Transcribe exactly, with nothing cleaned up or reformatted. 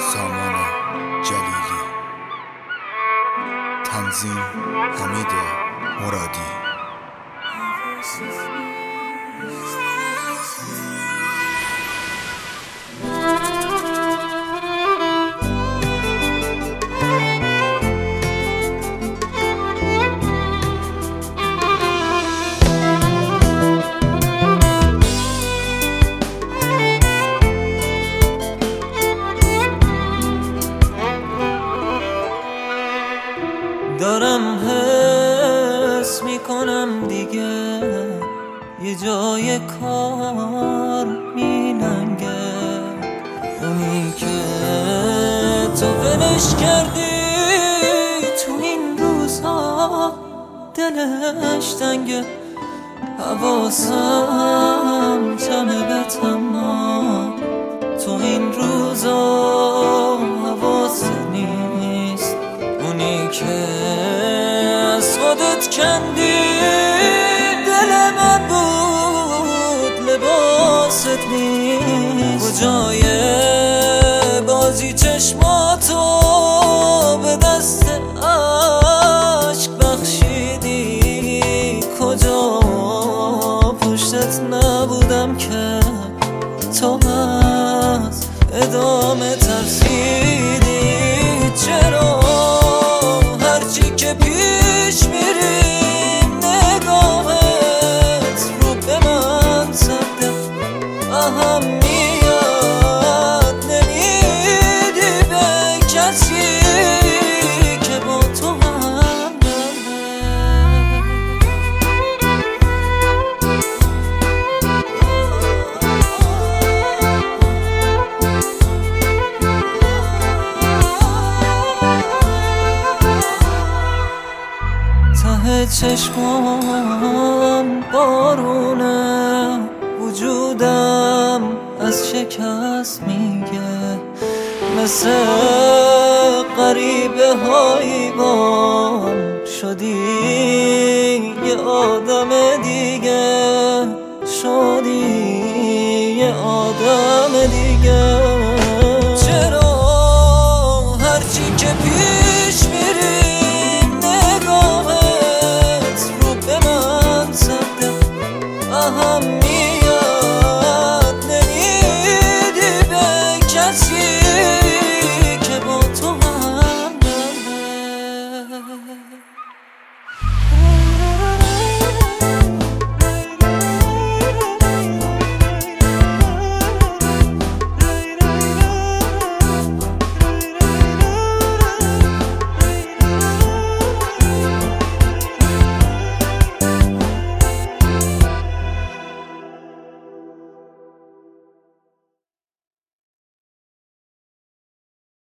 سامان جلیلی. تنظیم حمید مرادی. دارم حس میکنم دیگه یه جای کار میننگه، اونی که تو ولش کردی تو این روزها دلش تنگه. حواسم جمع به تمام تو این روزها حواست نیست، اونی که از خودت کندی دل من بود لباست نیست. کجای بازی چشماتو به دست عشق بخشیدی، کجا پشتت نبودم که تو از ادامه ترسیدی. چرا هرچی که پیش میریم نگاهت رو به من سرده، اهمیت نمیدی به کسی که با تو هم ته چشمان بارونه، وجودم از شکست میگه، مثل غریبه حیوان شدی یه آدم دیگه، شدی یه آدم